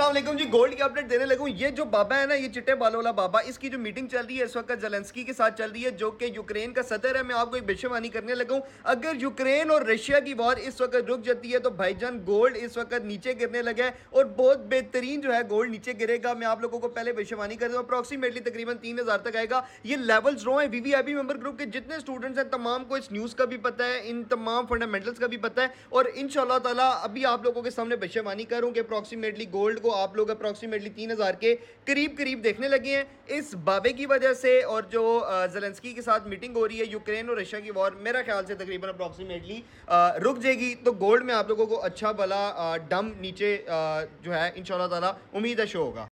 अस्सलाम वालेकुम जी। गोल्ड की अपडेट देने लगूं। ये जो बाबा है ना, ये चिट्टे बालों वाला बाबा, इसकी जो मीटिंग चल रही है इस वक्त ज़ेलेंस्की के साथ चल रही है, जो कि यूक्रेन का सदर है। मैं आपको एक भविष्यवाणी करने लगूं, अगर यूक्रेन और रशिया की वॉर इस वक्त रुक जाती है तो भाईजान गोल्ड इस वक्त नीचे गिरने लगा है और बहुत बेहतरीन जो है गोल्ड नीचे गिरेगा। मैं आप लोगों को पहले भविष्यवाणी कर दूं, अप्रॉक्सीमेटली तकरीबन 3000 तक आएगा। ये लेवल्स रो है। वीवीआईपी मेंबर ग्रुप के जितने स्टूडेंट्स हैं तमाम को इस न्यूज़ का भी पता है, इन तमाम फंडामेंटल्स का भी पता है और इंशाल्लाह ताला अभी आप लोगों के सामने भविष्यवाणी करूं कि अप्रॉक्सीमेटली गोल्ड को आप लोग अप्रॉक्सीमेटली 3000 के करीब करीब देखने लगे हैं इस बाबे की वजह से। और जो ज़ेलेंस्की के साथ मीटिंग हो रही है यूक्रेन और रशिया की वॉर, मेरा ख्याल से तकरीबन अप्रॉक्सीमेटली रुक जाएगी। तो गोल्ड में आप लोगों को अच्छा भला डम नीचे जो है इंशाल्लाह ताला उम्मीद है शो होगा।